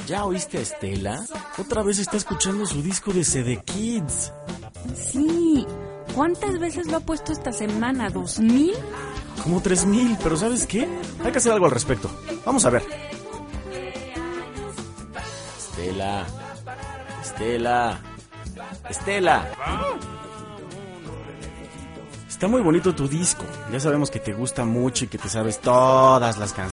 ¿Ya oíste a Estela? Otra vez está escuchando su disco de CD Kids. Sí. ¿Cuántas veces lo ha puesto esta semana? ¿2000? Como 3000, pero ¿sabes qué? Hay que hacer algo al respecto. Vamos a ver. Estela. Estela. Estela. Está muy bonito tu disco. Ya sabemos que te gusta mucho y que te sabes todas las canciones.